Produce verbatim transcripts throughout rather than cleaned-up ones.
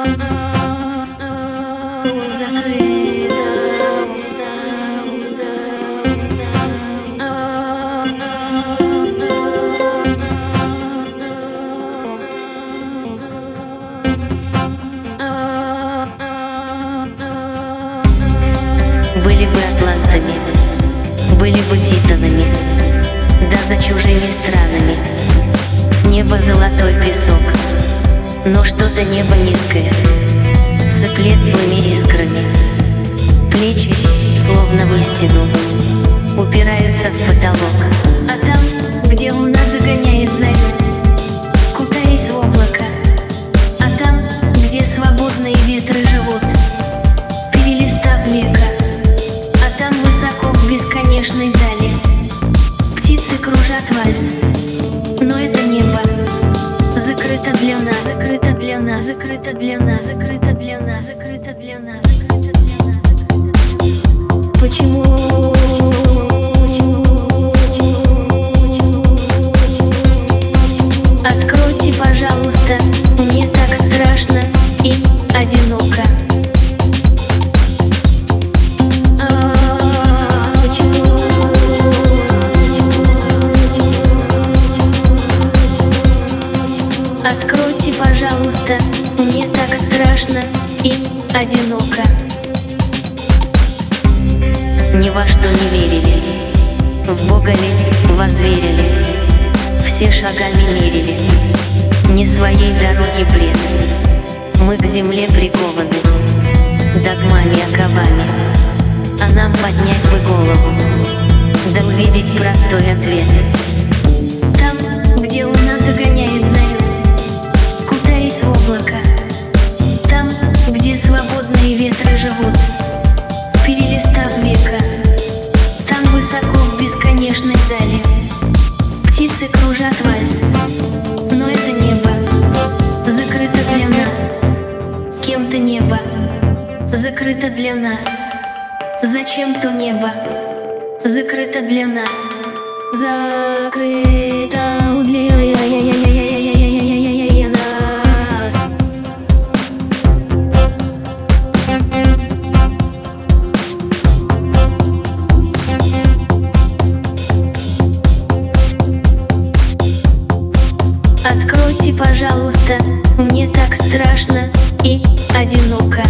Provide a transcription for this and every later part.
Были бы атлантами, были бы титанами, да за чужими странами. С неба золотой песок, но что-то небо низкое, сыплет злыми искрами. Плечи, словно в истину, упираются в потолок. А там, где луна догоняет зарю, кутаясь в облако, а там, где свободные ветры живут, перелистав века, а там высоко в бесконечной дали птицы кружат вальс. Но это небо закрыто для нас, закрыто для нас, закрыто для нас, закрыто для нас, закрыто для нас, закрыто для нас. Почему? Откройте, пожалуйста, мне так страшно и одиноко. Откройте, пожалуйста, мне так страшно и одиноко. Ни во что не верили, в Бога ли возверили, все шагами мерили, не своей дороги бред. Мы к земле прикованы догмами, оковами, а нам поднять бы голову, да увидеть простой ответ. Там, где луна догоняет зарю, кутаясь в облако, там, где свободные ветры живут, перелистав века, там высоко в бесконечной дали птицы кружат вальс. Но это небо закрыто для нас, кем-то небо закрыто для нас, зачем-то небо закрыто для нас, закрыто для нас. Откройте, пожалуйста, мне так страшно и одиноко.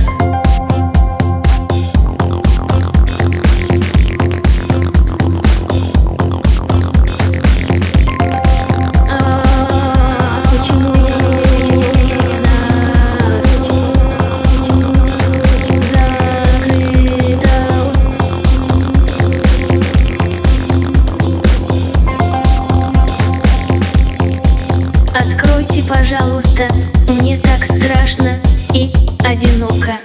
Откройте, пожалуйста, мне так страшно и одиноко.